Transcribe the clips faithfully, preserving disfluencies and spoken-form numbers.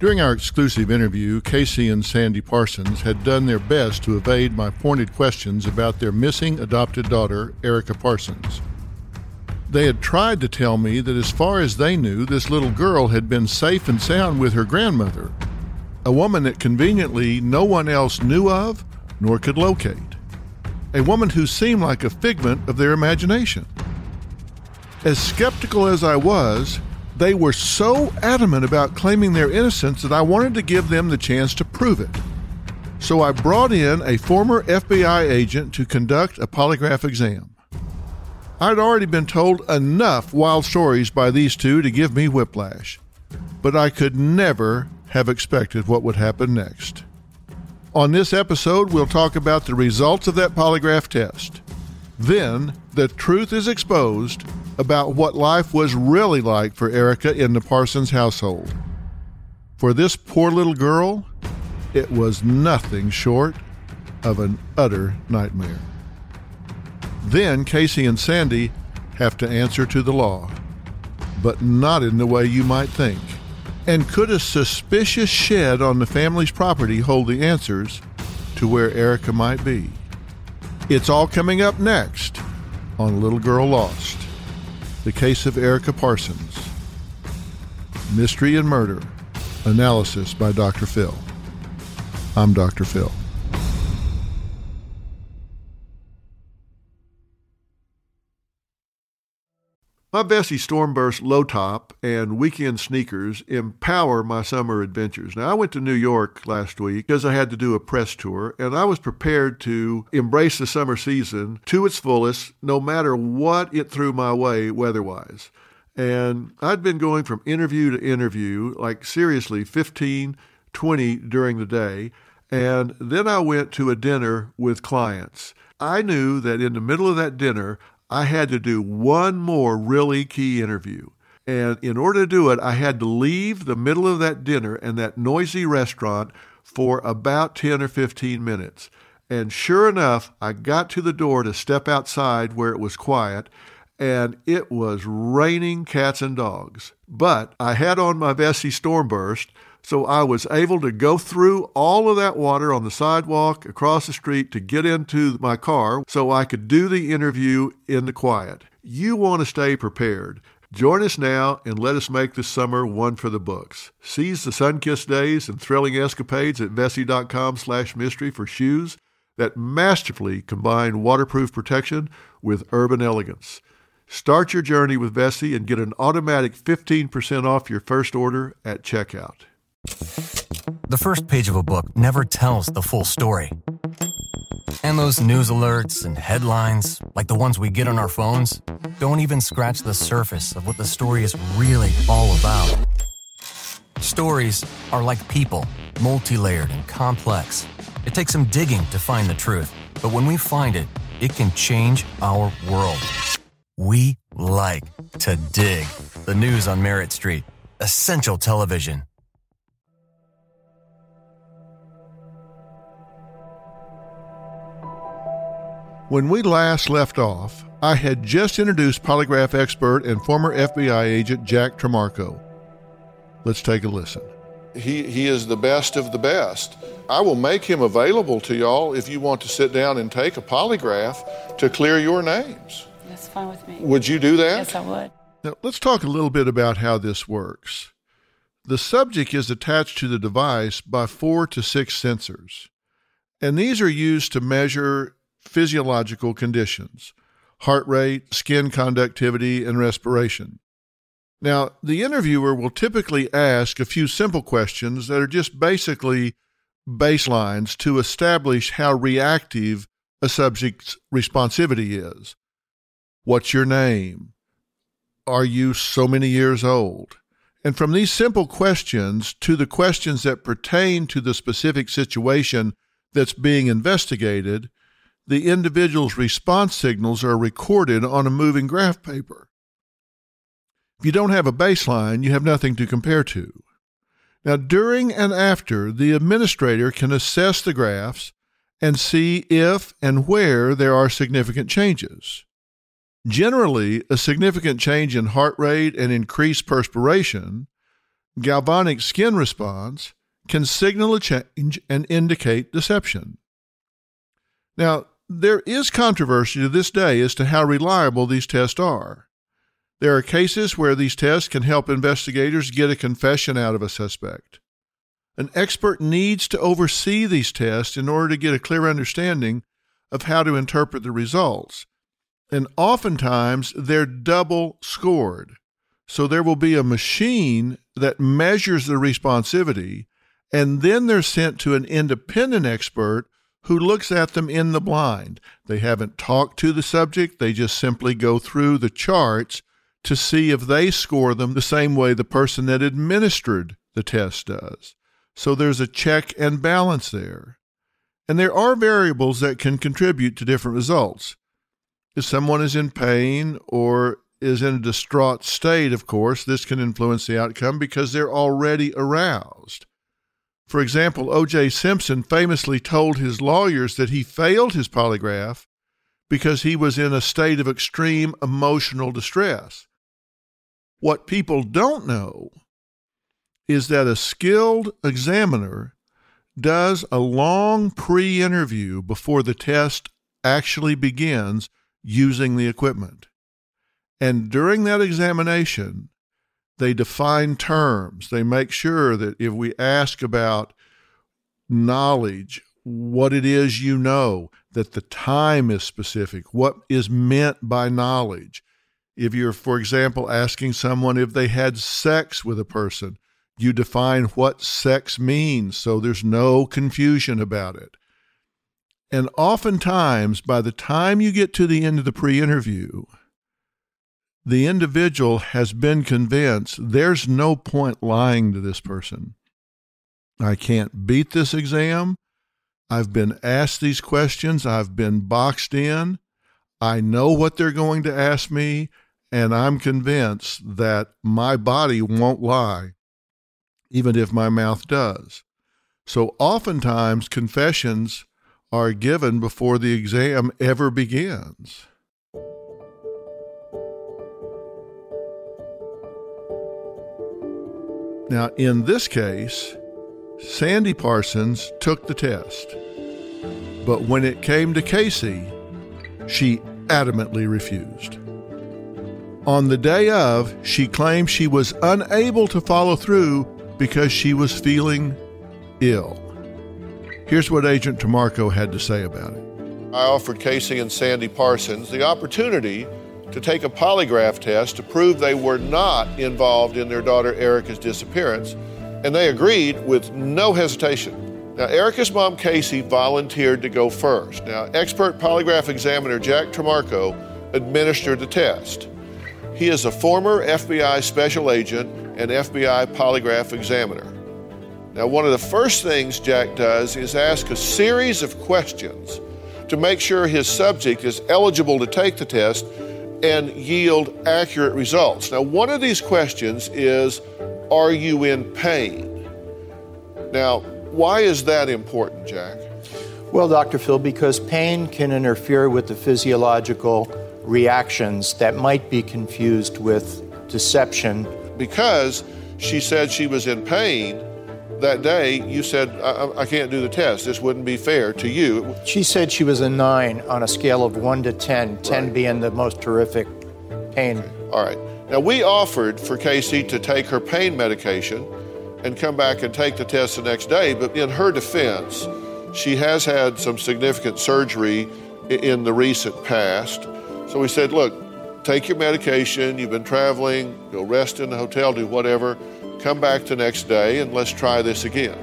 During our exclusive interview, Casey and Sandy Parsons had done their best to evade my pointed questions about their missing adopted daughter, Erica Parsons. They had tried to tell me that as far as they knew, this little girl had been safe and sound with her grandmother, a woman that conveniently no one else knew of nor could locate, a woman who seemed like a figment of their imagination. As skeptical as I was, they were so adamant about claiming their innocence that I wanted to give them the chance to prove it. So I brought in a former F B I agent to conduct a polygraph exam. I'd already been told enough wild stories by these two to give me whiplash, but I could never have expected what would happen next. On this episode, we'll talk about the results of that polygraph test. Then, the truth is exposed about what life was really like for Erica in the Parsons household. For this poor little girl, it was nothing short of an utter nightmare. Then Casey and Sandy have to answer to the law, but not in the way you might think. And could a suspicious shed on the family's property hold the answers to where Erica might be? It's all coming up next on Little Girl Lost, the case of Erica Parsons. Mystery and Murder, analysis by Doctor Phil. I'm Doctor Phil. My Vessi Stormburst low top and weekend sneakers empower my summer adventures. Now, I went to New York last week because I had to do a press tour, and I was prepared to embrace the summer season to its fullest, no matter what it threw my way weather-wise. And I'd been going from interview to interview, like seriously fifteen, twenty during the day, and then I went to a dinner with clients. I knew that in the middle of that dinner, I had to do one more really key interview. And in order to do it, I had to leave the middle of that dinner and that noisy restaurant for about ten or fifteen minutes. And sure enough, I got to the door to step outside where it was quiet, and it was raining cats and dogs. But I had on my Vessi Stormburst, so I was able to go through all of that water on the sidewalk across the street to get into my car so I could do the interview in the quiet. You want to stay prepared. Join us now and let us make this summer one for the books. Seize the sun-kissed days and thrilling escapades at Vessi.com slash mystery for shoes that masterfully combine waterproof protection with urban elegance. Start your journey with Vessi and get an automatic fifteen percent off your first order at checkout. The first page of a book never tells the full story. And those news alerts and headlines, like the ones we get on our phones, don't even scratch the surface of what the story is really all about. Stories are like people, multi-layered and complex. It takes some digging to find the truth, but when we find it, it can change our world. We like to dig. The news on Merritt Street. Essential television. When we last left off, I had just introduced polygraph expert and former F B I agent Jack Tremarco. Let's take a listen. He he is the best of the best. I will make him available to y'all if you want to sit down and take a polygraph to clear your names. That's fine with me. Would you do that? Yes, I would. Now, let's talk a little bit about how this works. The subject is attached to the device by four to six sensors, and these are used to measure physiological conditions, heart rate, skin conductivity, and respiration. Now, the interviewer will typically ask a few simple questions that are just basically baselines to establish how reactive a subject's responsivity is. What's your name? Are you so many years old? And from these simple questions to the questions that pertain to the specific situation that's being investigated, the individual's response signals are recorded on a moving graph paper. If you don't have a baseline, you have nothing to compare to. Now, during and after, the administrator can assess the graphs and see if and where there are significant changes. Generally, a significant change in heart rate and increased perspiration galvanic skin response can signal a change and indicate deception. Now, there is controversy to this day as to how reliable these tests are. There are cases where these tests can help investigators get a confession out of a suspect. An expert needs to oversee these tests in order to get a clear understanding of how to interpret the results. And oftentimes, they're double scored. So there will be a machine that measures the responsivity, and then they're sent to an independent expert who looks at them in the blind. They haven't talked to the subject. They just simply go through the charts to see if they score them the same way the person that administered the test does. So there's a check and balance there. And there are variables that can contribute to different results. If someone is in pain or is in a distraught state, of course, this can influence the outcome because they're already aroused. For example, O J Simpson famously told his lawyers that he failed his polygraph because he was in a state of extreme emotional distress. What people don't know is that a skilled examiner does a long pre-interview before the test actually begins using the equipment. And during that examination, they define terms. They make sure that if we ask about knowledge, what it is you know, that the time is specific, what is meant by knowledge. If you're, for example, asking someone if they had sex with a person, you define what sex means so there's no confusion about it. And oftentimes, by the time you get to the end of the pre-interview, the individual has been convinced there's no point lying to this person. I can't beat this exam. I've been asked these questions. I've been boxed in. I know what they're going to ask me, and I'm convinced that my body won't lie, even if my mouth does. So oftentimes, confessions are given before the exam ever begins. Now, in this case, Sandy Parsons took the test. But when it came to Casey, she adamantly refused. On the day of, she claimed she was unable to follow through because she was feeling ill. Here's what Agent Tamarco had to say about it. I offered Casey and Sandy Parsons the opportunity to take a polygraph test to prove they were not involved in their daughter Erica's disappearance, and they agreed with no hesitation. Now, Erica's mom, Casey, volunteered to go first. Now, expert polygraph examiner Jack Tamarco administered the test. He is a former F B I special agent and F B I polygraph examiner. Now, one of the first things Jack does is ask a series of questions to make sure his subject is eligible to take the test and yield accurate results. Now, one of these questions is, are you in pain? Now, why is that important, Jack? Well, Doctor Phil, because pain can interfere with the physiological reactions that might be confused with deception. Because she said she was in pain that day, you said, I, I can't do the test. This wouldn't be fair to you. She said she was a nine on a scale of one to ten, ten right. being the most terrific pain. Okay. All right. Now, we offered for Casey to take her pain medication and come back and take the test the next day, but in her defense, she has had some significant surgery in the recent past. So we said, look, take your medication, you've been traveling, go rest in the hotel, do whatever, come back the next day and let's try this again.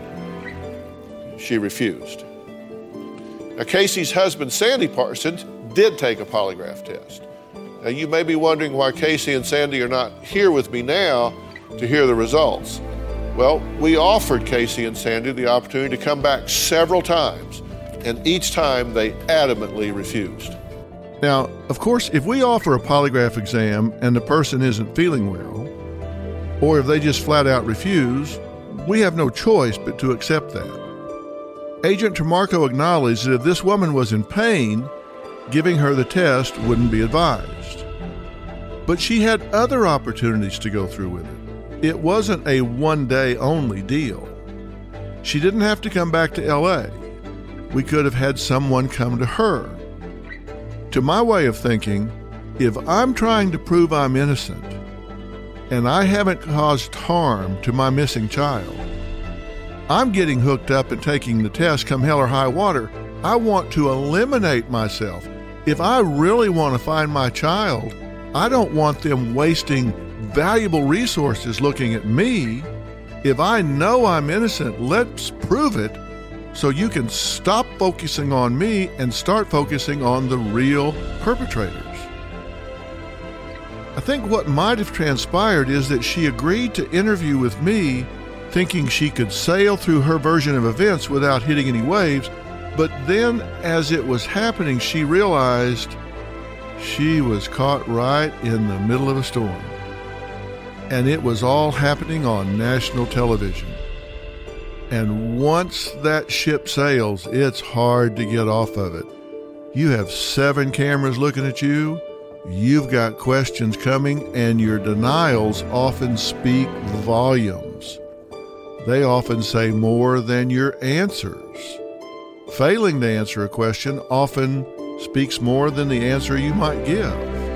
She refused. Now, Casey's husband, Sandy Parsons, did take a polygraph test. Now, you may be wondering why Casey and Sandy are not here with me now to hear the results. Well, we offered Casey and Sandy the opportunity to come back several times, and each time they adamantly refused. Now, of course, if we offer a polygraph exam and the person isn't feeling well, or if they just flat out refuse, we have no choice but to accept that. Agent Tamarco acknowledged that if this woman was in pain, giving her the test wouldn't be advised. But she had other opportunities to go through with it. it wasn't a one-day only deal. She didn't have to come back to L A. We could have had someone come to her. To my way of thinking, if I'm trying to prove I'm innocent and I haven't caused harm to my missing child, I'm getting hooked up and taking the test come hell or high water. I want to eliminate myself. If I really want to find my child, I don't want them wasting valuable resources looking at me. If I know I'm innocent, let's prove it so you can stop focusing on me and start focusing on the real perpetrators. I think what might have transpired is that she agreed to interview with me thinking she could sail through her version of events without hitting any waves, but then as it was happening, she realized she was caught right in the middle of a storm. And it was all happening on national television. And once that ship sails, it's hard to get off of it. You have seven cameras looking at you, you've got questions coming, and your denials often speak volumes. They often say more than your answers. Failing to answer a question often speaks more than the answer you might give.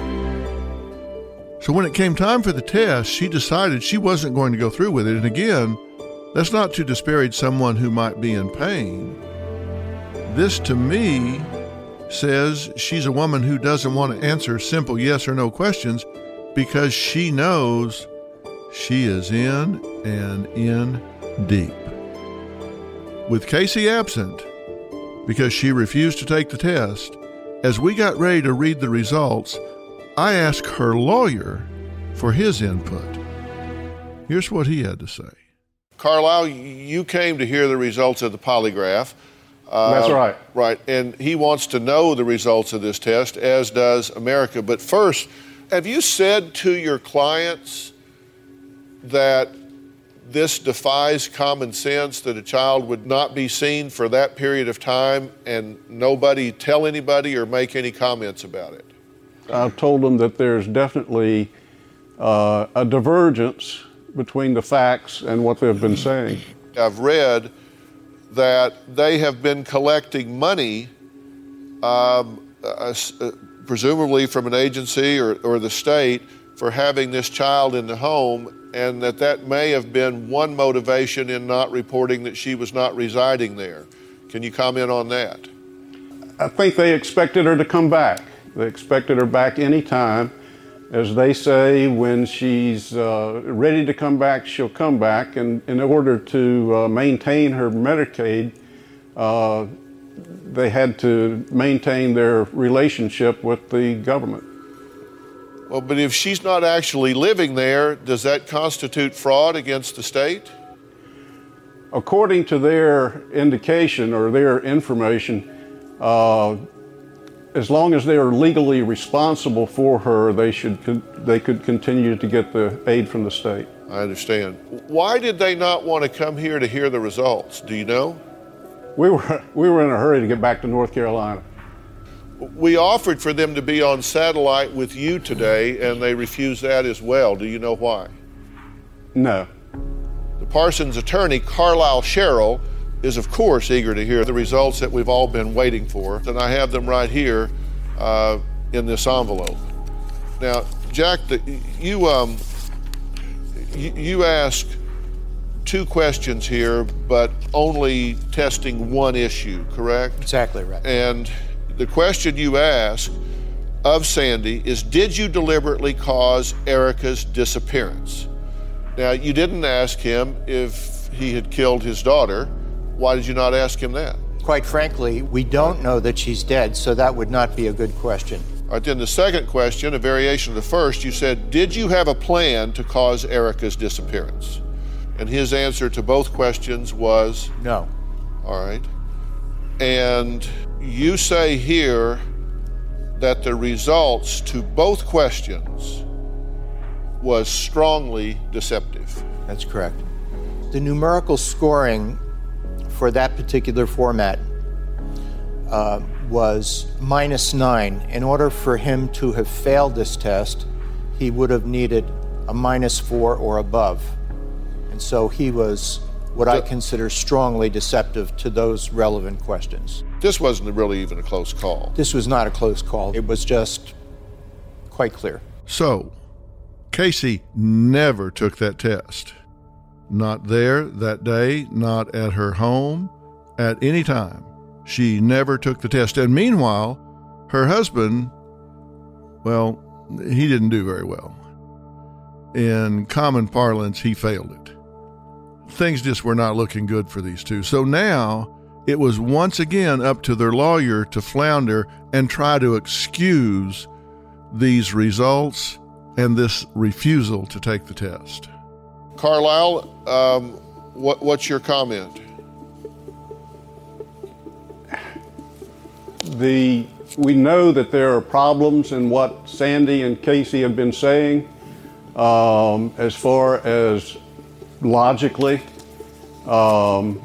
So when it came time for the test, she decided she wasn't going to go through with it. And again, that's not to disparage someone who might be in pain. This, to me, says she's a woman who doesn't want to answer simple yes or no questions because she knows she is in and in deep. With Casey absent, because she refused to take the test, as we got ready to read the results, I asked her lawyer for his input. Here's what he had to say. Carlisle, you came to hear the results of the polygraph. Uh, That's right. Right, and he wants to know the results of this test, as does America. But first, have you said to your clients that this defies common sense, that a child would not be seen for that period of time and nobody tell anybody or make any comments about it? I've told them that there's definitely uh, a divergence between the facts and what they've been saying. I've read that they have been collecting money, um, uh, uh, presumably from an agency or, or the state, for having this child in the home, and that that may have been one motivation in not reporting that she was not residing there. Can you comment on that? I think they expected her to come back. They expected her back any time. As they say, when she's uh, ready to come back, she'll come back. And in order to uh, maintain her Medicaid, uh, they had to maintain their relationship with the government. Well, but if she's not actually living there, does that constitute fraud against the state? According to their indication or their information, uh, as long as they are legally responsible for her, they should they could continue to get the aid from the state. I understand. Why did they not want to come here to hear the results? Do you know? We were we were in a hurry to get back to North Carolina. We offered for them to be on satellite with you today, and they refused that as well. Do you know why? No. The Parsons attorney, Carlisle Sherrill, is of course eager to hear the results that we've all been waiting for, and I have them right here uh, in this envelope. Now, Jack, the, you, um, you you asked two questions here, but only testing one issue, correct? Exactly right. And the question you asked of Sandy is, did you deliberately cause Erica's disappearance? Now, you didn't ask him if he had killed his daughter. Why did you not ask him that? Quite frankly, we don't know that she's dead, so that would not be a good question. All right, then the second question, a variation of the first, you said, did you have a plan to cause Erica's disappearance? And his answer to both questions was? No. All right. And you say here that the results to both questions was strongly deceptive. That's correct. The numerical scoring for that particular format uh, was minus nine. In order for him to have failed this test, he would have needed a minus four or above. And so he was what I consider strongly deceptive to those relevant questions. This wasn't really even a close call. This was not a close call. It was just quite clear. So, Casey never took that test. Not there that day, not at her home, at any time. She never took the test. And meanwhile, her husband, well, he didn't do very well. In common parlance, he failed it. Things just were not looking good for these two. So now it was once again up to their lawyer to flounder and try to excuse these results and this refusal to take the test. Carlisle, um, what, what's your comment? The, we know that there are problems in what Sandy and Casey have been saying um, as far as logically. Um,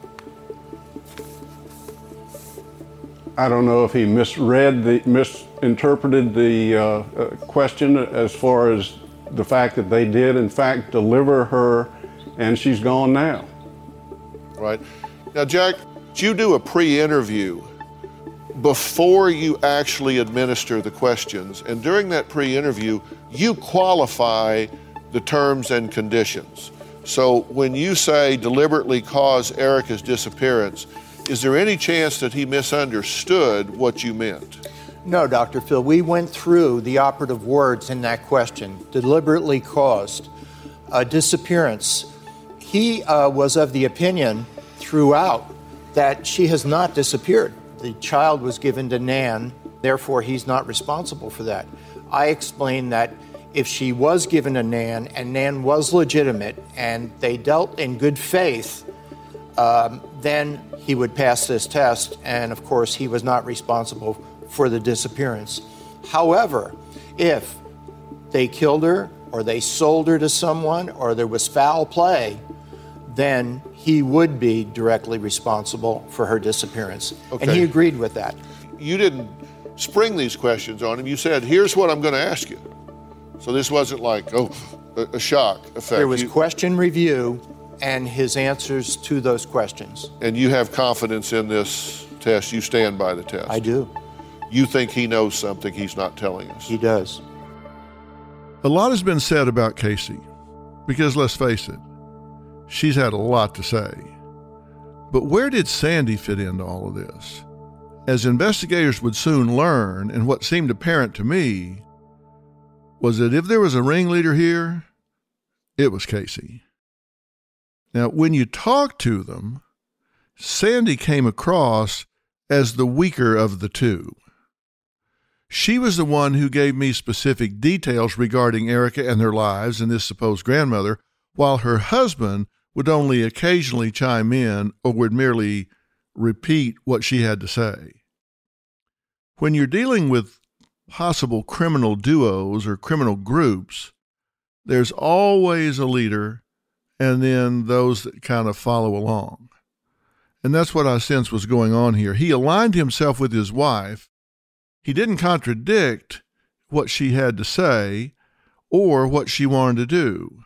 I don't know if he misread the, misinterpreted the uh, uh, question as far as the fact that they did, in fact, deliver her, and she's gone now. Right. Now, Jack, did you do a pre-interview before you actually administer the questions? And during that pre-interview, you qualify the terms and conditions. So when you say deliberately cause Erica's disappearance, is there any chance that he misunderstood what you meant? No, Doctor Phil, we went through the operative words in that question, deliberately caused a disappearance. He uh, was of the opinion throughout that she has not disappeared. The child was given to Nan, therefore he's not responsible for that. I explained that if she was given to Nan and Nan was legitimate and they dealt in good faith, um, then he would pass this test, and of course he was not responsible for the disappearance. However, if they killed her or they sold her to someone or there was foul play, then he would be directly responsible for her disappearance. Okay. And he agreed with that. You didn't spring these questions on him. You said, here's what I'm going to ask you. So this wasn't like, oh, a, a shock effect. There was you, question review and his answers to those questions. And you have confidence in this test. You stand by the test. I do. You think he knows something he's not telling us. He does. A lot has been said about Casey, because let's face it, she's had a lot to say. But where did Sandy fit into all of this? As investigators would soon learn, and what seemed apparent to me, was that if there was a ringleader here, it was Casey. Now, when you talk to them, Sandy came across as the weaker of the two. She was the one who gave me specific details regarding Erica and their lives and this supposed grandmother, while her husband would only occasionally chime in or would merely repeat what she had to say. When you're dealing with possible criminal duos or criminal groups, there's always a leader and then those that kind of follow along. And that's what I sense was going on here. He aligned himself with his wife. He didn't contradict what she had to say or what she wanted to do.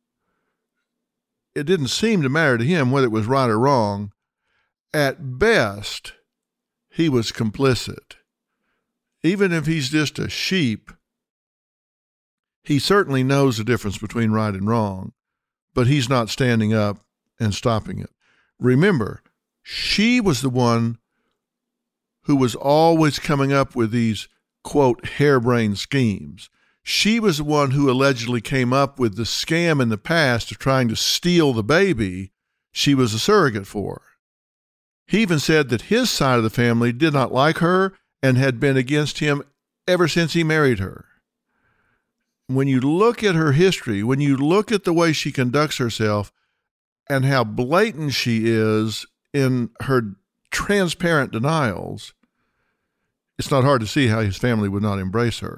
It didn't seem to matter to him whether it was right or wrong. At best, he was complicit. Even if he's just a sheep, he certainly knows the difference between right and wrong, but he's not standing up and stopping it. Remember, she was the one who was always coming up with these, quote, harebrained schemes. She was the one who allegedly came up with the scam in the past of trying to steal the baby she was a surrogate for. He even said that his side of the family did not like her and had been against him ever since he married her. When you look at her history, when you look at the way she conducts herself and how blatant she is in her transparent denials, it's not hard to see how his family would not embrace her.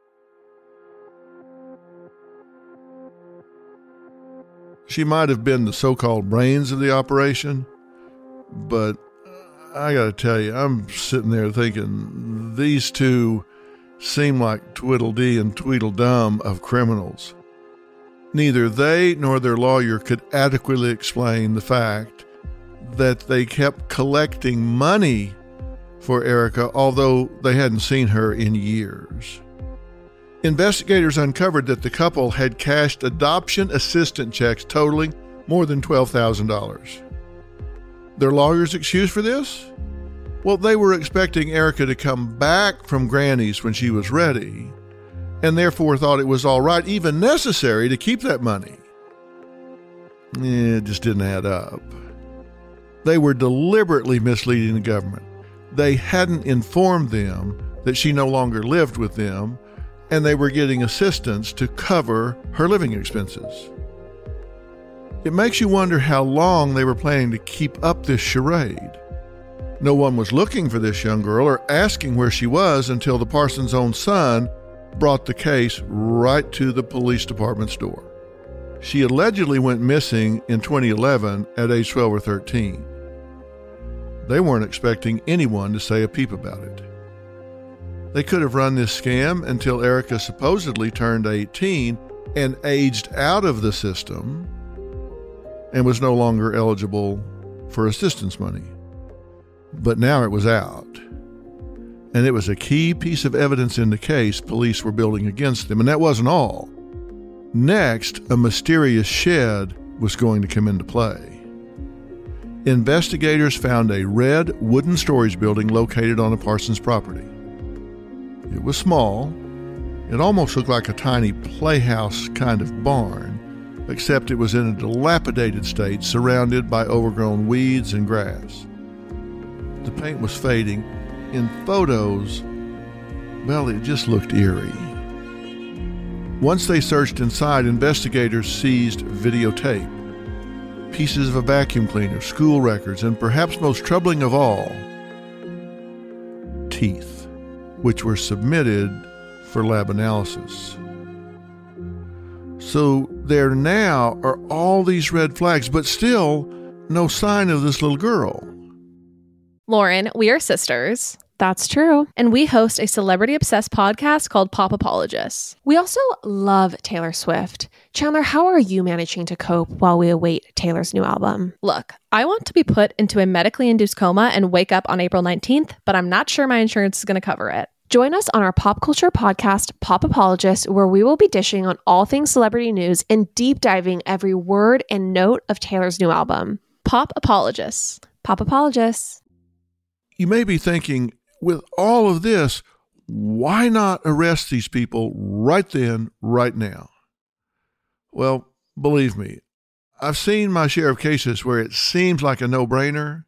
She might have been the so-called brains of the operation, but I got to tell you, I'm sitting there thinking these two seem like Tweedledee and Tweedledum of criminals. Neither they nor their lawyer could adequately explain the fact that they kept collecting money for Erica, although they hadn't seen her in years. Investigators uncovered that the couple had cashed adoption assistance checks totaling more than twelve thousand dollars. Their lawyer's excuse for this? Well, they were expecting Erica to come back from Granny's when she was ready, and therefore thought it was all right, even necessary, to keep that money. It just didn't add up. They were deliberately misleading the government. They hadn't informed them that she no longer lived with them, and they were getting assistance to cover her living expenses. It makes you wonder how long they were planning to keep up this charade. No one was looking for this young girl or asking where she was until the Parsons' own son brought the case right to the police department's door. She allegedly went missing in twenty eleven at age twelve or thirteen. They weren't expecting anyone to say a peep about it. They could have run this scam until Erica supposedly turned eighteen and aged out of the system and was no longer eligible for assistance money. But now it was out, and it was a key piece of evidence in the case police were building against them, and that wasn't all. Next, a mysterious shed was going to come into play. Investigators found a red wooden storage building located on a Parsons property. It was small. It almost looked like a tiny playhouse kind of barn, except it was in a dilapidated state surrounded by overgrown weeds and grass. The paint was fading. In photos, well, it just looked eerie. Once they searched inside, investigators seized videotape, pieces of a vacuum cleaner, school records, and perhaps most troubling of all, teeth, which were submitted for lab analysis. So there now are all these red flags, but still no sign of this little girl. Lauren, we are sisters. That's true. And we host a celebrity-obsessed podcast called Pop Apologists. We also love Taylor Swift. Chandler, how are you managing to cope while we await Taylor's new album? Look, I want to be put into a medically induced coma and wake up on April nineteenth, but I'm not sure my insurance is going to cover it. Join us on our pop culture podcast, Pop Apologists, where we will be dishing on all things celebrity news and deep diving every word and note of Taylor's new album. Pop Apologists. Pop Apologists. You may be thinking, with all of this, why not arrest these people right then, right now? Well, believe me, I've seen my share of cases where it seems like a no-brainer.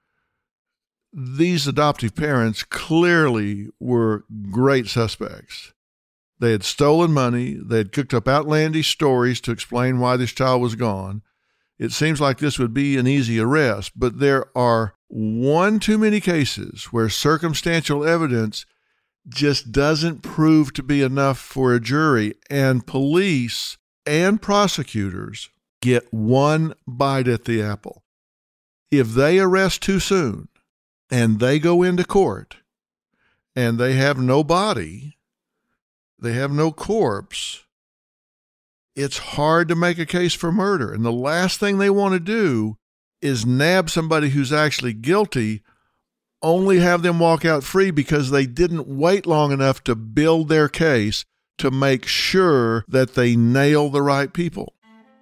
These adoptive parents clearly were great suspects. They had stolen money. They had cooked up outlandish stories to explain why this child was gone. It seems like this would be an easy arrest, but there are one too many cases where circumstantial evidence just doesn't prove to be enough for a jury, and police and prosecutors get one bite at the apple. If they arrest too soon and they go into court and they have no body, they have no corpse, it's hard to make a case for murder. And the last thing they want to do is nab somebody who's actually guilty, only have them walk out free because they didn't wait long enough to build their case to make sure that they nail the right people.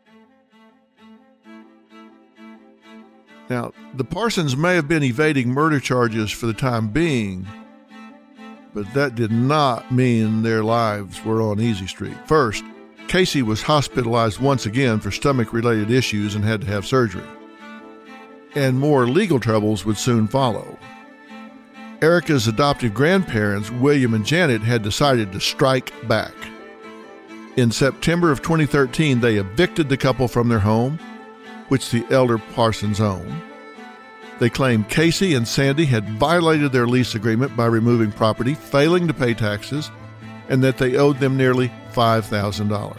Now, the Parsons may have been evading murder charges for the time being, but that did not mean their lives were on easy street. First, Casey was hospitalized once again for stomach-related issues and had to have surgery. And more legal troubles would soon follow. Erica's adoptive grandparents, William and Janet, had decided to strike back. In September of twenty thirteen, they evicted the couple from their home, which the elder Parsons owned. They claimed Casey and Sandy had violated their lease agreement by removing property, failing to pay taxes, and that they owed them nearly five thousand dollars.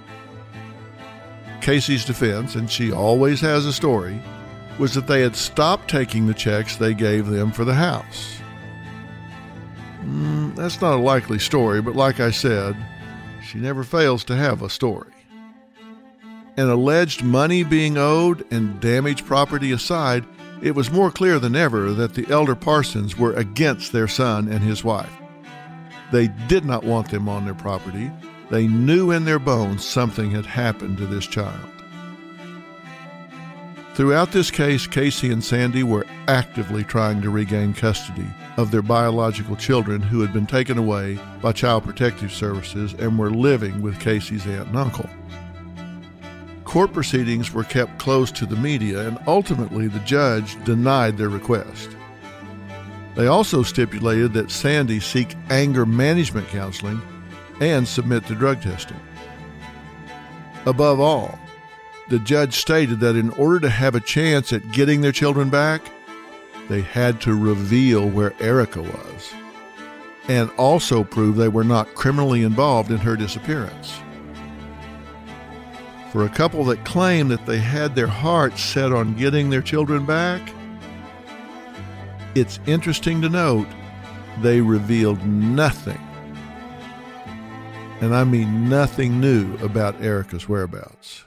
Casey's defense, and she always has a story, was that they had stopped taking the checks they gave them for the house. Mm, that's not a likely story, but like I said, she never fails to have a story. and alleged money being owed and damaged property aside, it was more clear than ever that the elder Parsons were against their son and his wife. They did not want them on their property. They knew in their bones something had happened to this child. Throughout this case, Casey and Sandy were actively trying to regain custody of their biological children who had been taken away by Child Protective Services and were living with Casey's aunt and uncle. Court proceedings were kept close to the media, and ultimately the judge denied their request. They also stipulated that Sandy seek anger management counseling and submit to drug testing. Above all, the judge stated that in order to have a chance at getting their children back, they had to reveal where Erica was and also prove they were not criminally involved in her disappearance. For a couple that claimed that they had their hearts set on getting their children back, it's interesting to note they revealed nothing, and I mean nothing new about Erica's whereabouts.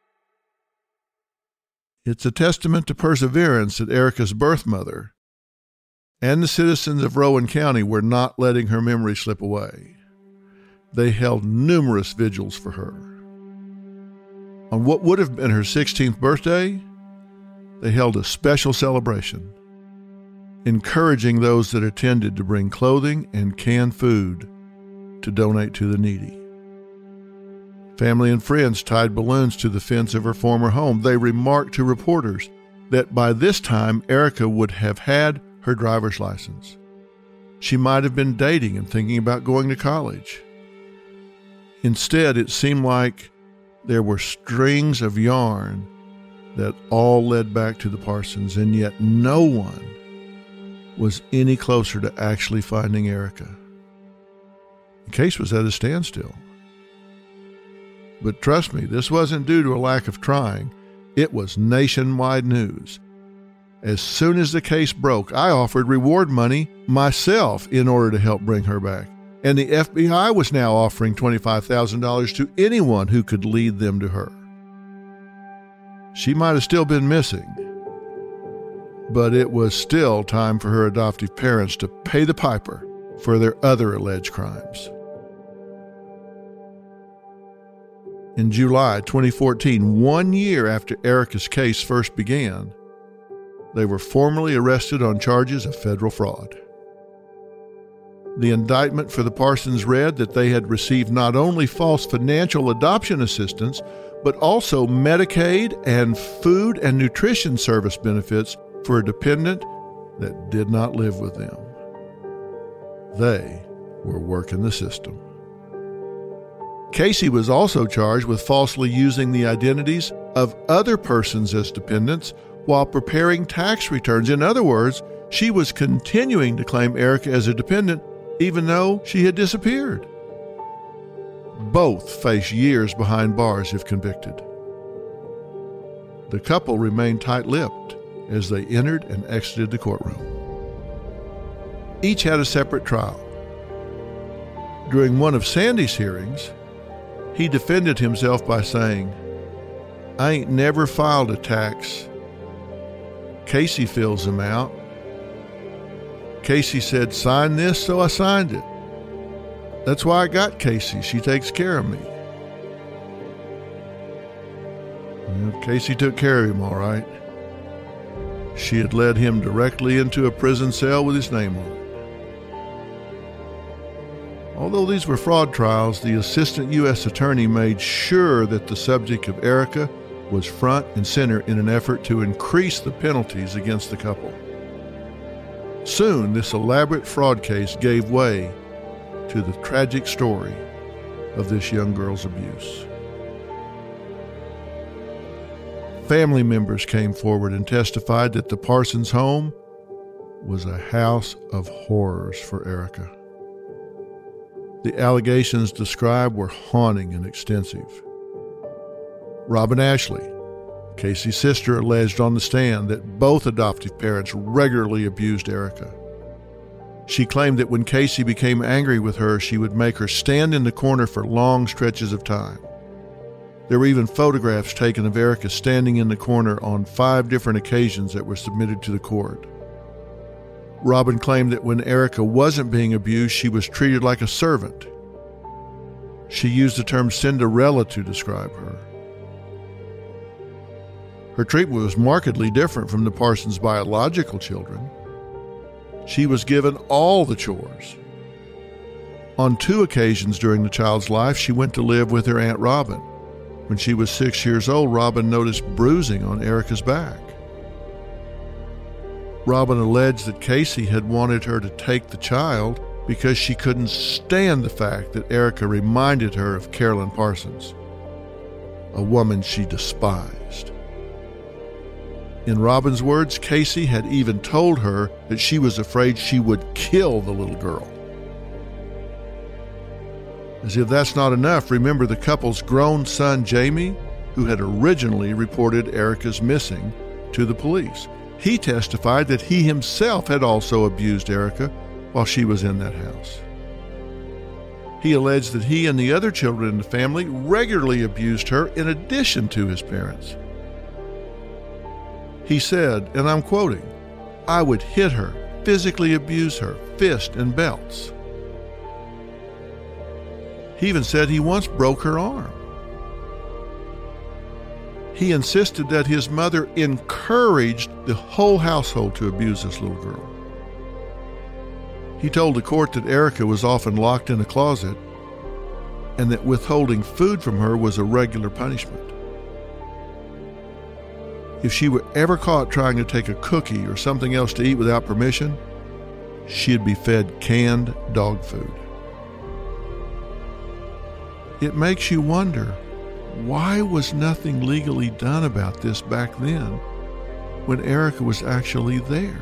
It's a testament to perseverance that Erica's birth mother and the citizens of Rowan County were not letting her memory slip away. They held numerous vigils for her. On what would have been her sixteenth birthday, they held a special celebration, encouraging those that attended to bring clothing and canned food to donate to the needy. Family and friends tied balloons to the fence of her former home. They remarked to reporters that by this time Erica would have had her driver's license. She might have been dating and thinking about going to college. Instead, it seemed like there were strings of yarn that all led back to the Parsons, and yet no one was any closer to actually finding Erica. The case was at a standstill. But trust me, this wasn't due to a lack of trying. It was nationwide news. As soon as the case broke, I offered reward money myself in order to help bring her back. And the F B I was now offering twenty-five thousand dollars to anyone who could lead them to her. She might have still been missing, but it was still time for her adoptive parents to pay the piper for their other alleged crimes. In July twenty fourteen, one year after Erica's case first began, they were formally arrested on charges of federal fraud. The indictment for the Parsons read that they had received not only false financial adoption assistance, but also Medicaid and food and nutrition service benefits for a dependent that did not live with them. They were working the system. Casey was also charged with falsely using the identities of other persons as dependents while preparing tax returns. In other words, she was continuing to claim Erica as a dependent even though she had disappeared. Both face years behind bars if convicted. The couple remained tight-lipped as they entered and exited the courtroom. Each had a separate trial. During one of Sandy's hearings, he defended himself by saying, "I ain't never filed a tax. Casey fills them out. Casey said, sign this, so I signed it. That's why I got Casey. She takes care of me." Well, Casey took care of him, all right. She had led him directly into a prison cell with his name on it. Although these were fraud trials, the assistant U S attorney made sure that the subject of Erica was front and center in an effort to increase the penalties against the couple. Soon, this elaborate fraud case gave way to the tragic story of this young girl's abuse. Family members came forward and testified that the Parsons home was a house of horrors for Erica. The allegations described were haunting and extensive. Robin Ashley, Casey's sister, alleged on the stand that both adoptive parents regularly abused Erica. She claimed that when Casey became angry with her, she would make her stand in the corner for long stretches of time. There were even photographs taken of Erica standing in the corner on five different occasions that were submitted to the court. Robin claimed that when Erica wasn't being abused, she was treated like a servant. She used the term Cinderella to describe her. Her treatment was markedly different from the Parsons' biological children. She was given all the chores. On two occasions during the child's life, she went to live with her Aunt Robin. When she was six years old, Robin noticed bruising on Erica's back. Robin alleged that Casey had wanted her to take the child because she couldn't stand the fact that Erica reminded her of Carolyn Parsons, a woman she despised. In Robin's words, Casey had even told her that she was afraid she would kill the little girl. As if that's not enough, remember the couple's grown son, Jamie, who had originally reported Erica's missing to the police. He testified that he himself had also abused Erica while she was in that house. He alleged that he and the other children in the family regularly abused her in addition to his parents. He said, and I'm quoting, "I would hit her, physically abuse her, fist and belts." He even said he once broke her arm. He insisted that his mother encouraged the whole household to abuse this little girl. He told the court that Erica was often locked in a closet and that withholding food from her was a regular punishment. If she were ever caught trying to take a cookie or something else to eat without permission, she'd be fed canned dog food. It makes you wonder, why was nothing legally done about this back then when Erica was actually there?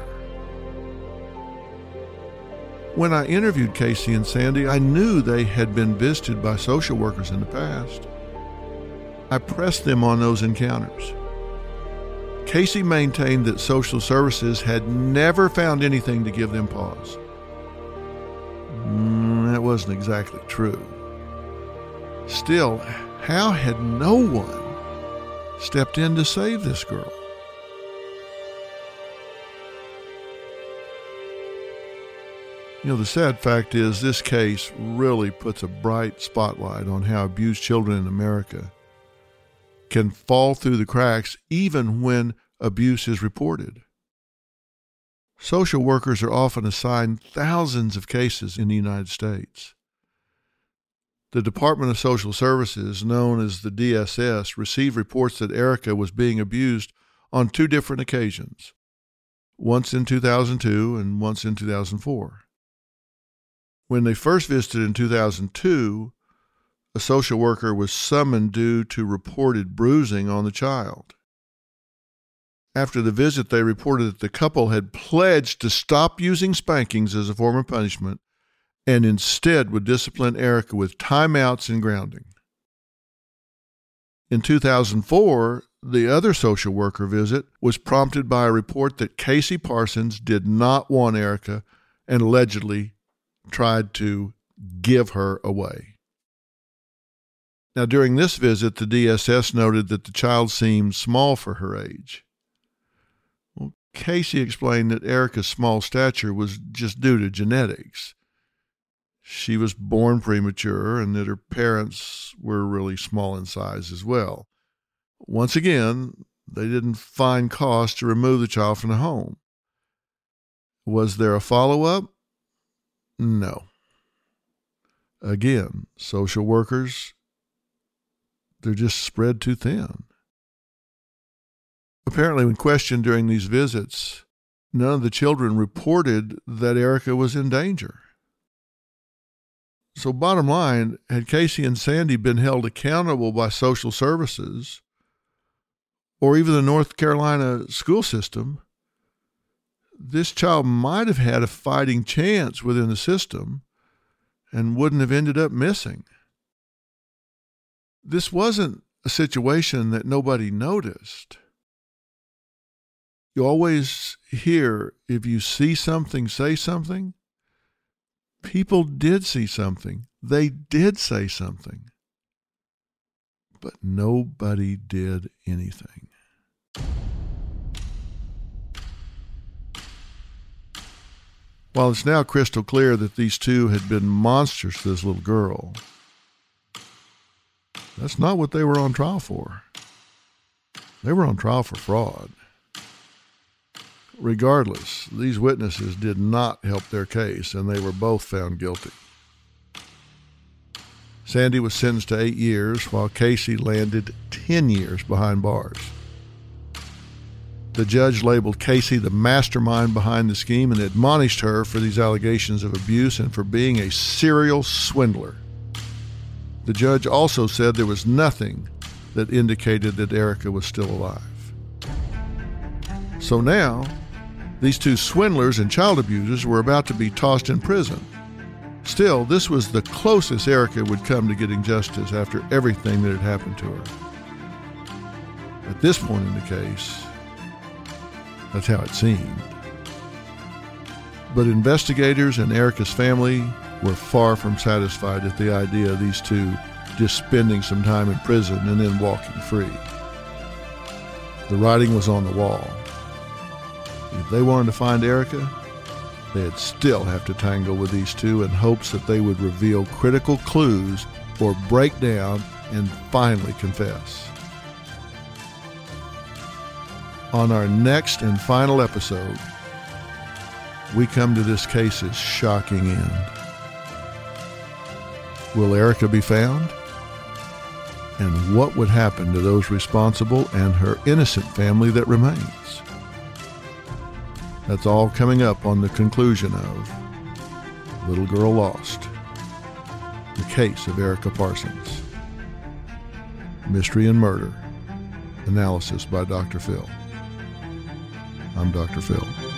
When I interviewed Casey and Sandy, I knew they had been visited by social workers in the past. I pressed them on those encounters. Casey maintained that social services had never found anything to give them pause. Mm, that wasn't exactly true. Still, how had no one stepped in to save this girl? You know, the sad fact is this case really puts a bright spotlight on how abused children in America can fall through the cracks even when abuse is reported. Social workers are often assigned thousands of cases in the United States. The Department of Social Services, known as the D S S, received reports that Erica was being abused on two different occasions, once in two thousand two and once in two thousand four. When they first visited in two thousand two, a social worker was summoned due to reported bruising on the child. After the visit, they reported that the couple had pledged to stop using spankings as a form of punishment and instead would discipline Erica with timeouts and grounding. In two thousand four, the other social worker visit was prompted by a report that Casey Parsons did not want Erica and allegedly tried to give her away. Now, during this visit, the D S S noted that the child seemed small for her age. Well, Casey explained that Erica's small stature was just due to genetics. She was born premature and that her parents were really small in size as well. Once again, they didn't find cause to remove the child from the home. Was there a follow-up? No. Again, social workers, they're just spread too thin. Apparently, when questioned during these visits, none of the children reported that Erica was in danger. So bottom line, had Casey and Sandy been held accountable by social services or even the North Carolina school system, this child might have had a fighting chance within the system and wouldn't have ended up missing. This wasn't a situation that nobody noticed. You always hear, if you see something, say something. People did see something. They did say something. but nobody did anything. While it's now crystal clear that these two had been monsters to this little girl, that's not what they were on trial for. They were on trial for fraud. Regardless, these witnesses did not help their case, and they were both found guilty. Sandy was sentenced to eight years, while Casey landed ten years behind bars. The judge labeled Casey the mastermind behind the scheme and admonished her for these allegations of abuse and for being a serial swindler. The judge also said there was nothing that indicated that Erica was still alive. So now, these two swindlers and child abusers were about to be tossed in prison. Still, this was the closest Erica would come to getting justice after everything that had happened to her. At this point in the case, that's how it seemed. But investigators and Erica's family were far from satisfied at the idea of these two just spending some time in prison and then walking free. The writing was on the wall. If they wanted to find Erica, they'd still have to tangle with these two in hopes that they would reveal critical clues or break down and finally confess. On our next and final episode, we come to this case's shocking end. Will Erica be found? And what would happen to those responsible and her innocent family that remains? That's all coming up on the conclusion of Little Girl Lost, the case of Erica Parsons. Mystery and Murder, analysis by Doctor Phil. I'm Doctor Phil.